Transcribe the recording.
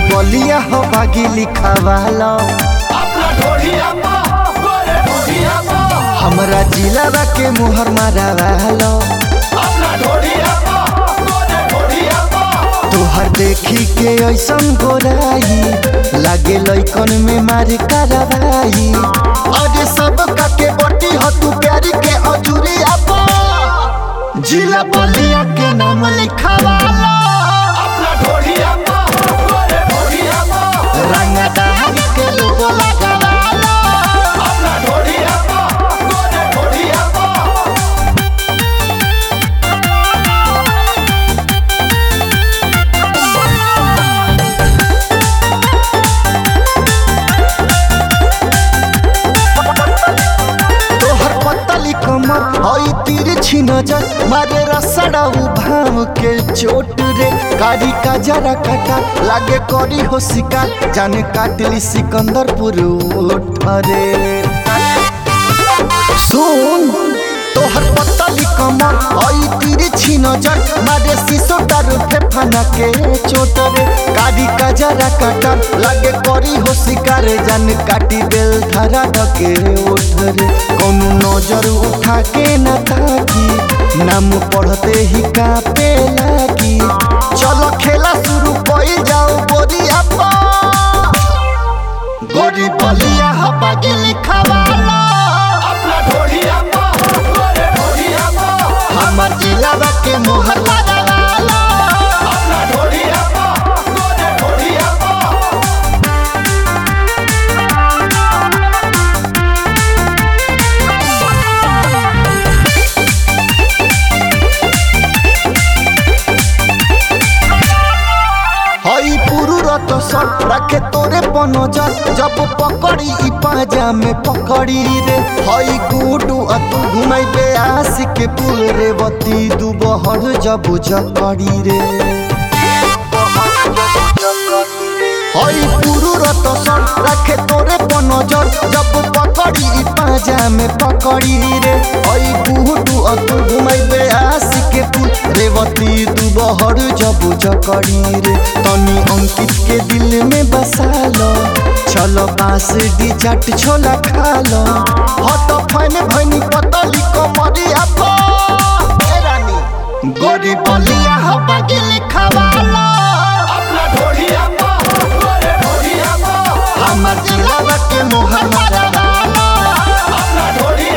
बलिया हो बागी लिखावालो हमरा जिला के मुहर मारावालो तोहर देखी के ऐसन गोराई लागे लइकन में मार करवाई अरे सब के बटी हो तू प्यारी के अजूरी जिला बलिया के नाम लिखावालो रंगदार के लोगो लगावालो कमर हई तिरछी नजर मारे रसड़ाऊ भाव के चोट रे कारी का जरा कटा लागे करी हो शिकार जाने काटली सिकंदरपुर ओठ रे सुन तोहर पतली कमर हई तिरछी नजर मारे शीशो दारू फेफाना के चोट रे कारी का जरा कटा लागे करी हो शिकार जाने काटी दिल धरा के ओठ रे कौनो नजर उठा के न ताकी नाम पढ़ते ही कापे लागी चलो खेला शुरू कई जाओ गोरिया गोरी बलिया बागी लिखावाला हमर जिला के मोहर लगावाला रखे तोरे पनजर जब पकड़ी ई पाजा में पकड़ी रे हई गुडू तू घुमाइबे आस के पुल रे बती दुबहर जब जकड़ी रे हई पुरु रत सर रखे तोरे पनजर जब पकड़ी ई पाजा में पकड़ी रे हई गुडू तू घुमाइबे आस के पुल रेवती दुबहर जब जकड़ी रे तनी अंकित के दिल में बसालो चलो बांस डी चाट छोला खालो हट फैन भैनी पतली कमरिया रानी गोरी बलिया बागी लिखावालो हमर जिला के मोहर मारावालो